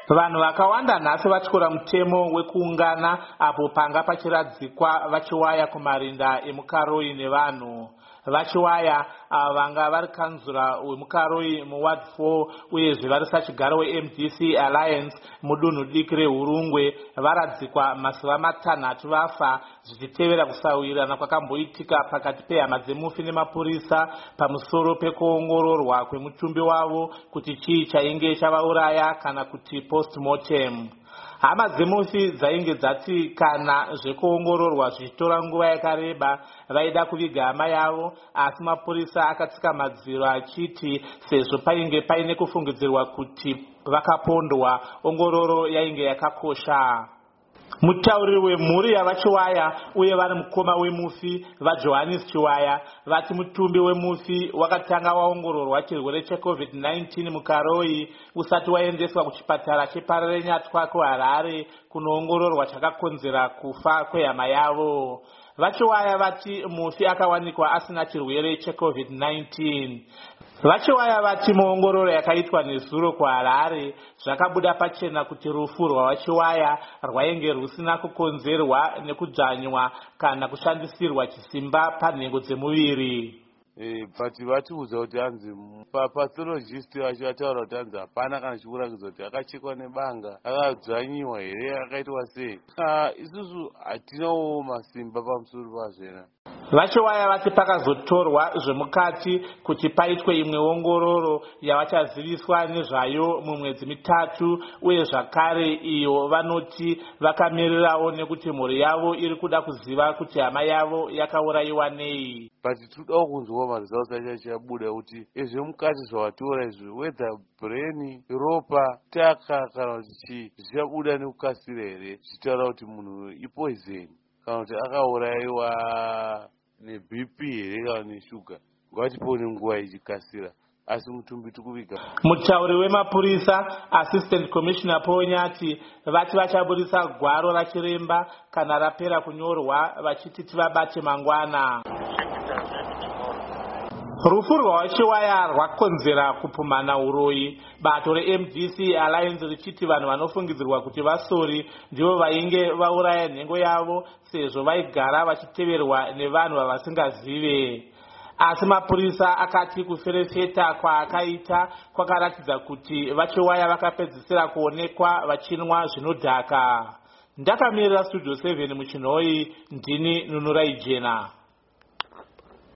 Vanhu vakawanda nhasi vatyora mutemo wekuungana apo panga pachiradzikwa vachiwaya kumarinda emukaroi nevanhu. Vachiwaya vanga vari kanzura wemukaroi muward 4 uyezve vari sachigaro weMDC Alliance mudunhu diki reHurungwe varadzikwa mazuva matanhatu vafa zvichitevera kusawirana kwakamboitika pakati pehama dzemufi nemapurisa pamusoro pekuongororwa kwemutumbi wavo kuti chii chainge chavauraya kana kuti post-mortem. Hama dzemufi dzainge dzati kana zvekuongororwa zvichitora nguva yakareba vaida kuviga hama yavo, asi mapurisa akatsika madziro achiti sezvo painge paine kufungidzirwa kuti vakapondwa, ongororo yainge yakakosha. Mutauriri wemhuri yavachiwaya uye vari mukoma wemufi vaJohannes Chiwaya vati mutumbi wemufi wakatanga waongororwa chirwere cheCovid-19 mukaroi usati waendeswa kuchipatara cheParenyatwa kuHarare kunoongororwa chakakonzera kufa kwehama yavo. Vachiwaya vati mufi akawanikwa asina chirwere cheCovid-19. Vachiwaya vati muongororo yakaitwa nezuro kuHarare zvakabuda pachena kuti rufu rwavachiwaya rwainge rusina kukonzerwa nekudzvanywa kana kushandisirwa chisimba panhengo dzemuviri. Pati vatiudza kuti hanzi papathologist vacho vataura kuti hanzi hapana kana chikurakidza kuti akachekwa nebanga, akadzvanyiwa here, akaitwa sei. Isusu hatinawo masimba pamusoro pazvena. Vachiwaya vati pakazotorwa zvemukati kuti paitwe imwe ongororo yavachaziviswa nezvayo mumwedzi mitatu, uye zvakare iyo vanoti vakamirirawo nekuti mhuri yavo iri kuda kuziva kuti hama yavo yakaurayiwa nei. But todawo kunzwa maresults achabuda kuti ezvemukati zvavatora izvi whether brain, ropa, taka kana kuti chii zvichabuda nekukasira here, zvichitaura kuti munhu ipoison kana kuti akaurayiwa neBP here kana neshuga. Ngatipoone nguva ichikasira, asi mutumbi tikuviga. Mutauri wemapurisa Assistant Commissioner Ponyati vati vachaburisa gwaro rachiremba kana rapera kunyorwa vachiti tivabate mangwana. Rufu rwavachiwaya rwakonzera kupumhana uroyi. Bato reMDC Alliance richiti vanhu vanofungidzirwa kuti vasori ndivo vainge vauraya nhengo yavo sezvo vaigara vachiteverwa nevanhu vavasingazive. Asi mapurisa akati kuferefeta kwaakaita kwakaratidza kuti vachiwaya vakapedzisira kuonekwa vachinwa zvinodhaka. Ndakamirira Studio 7 muchinhoi, ndini Nunurai Jena.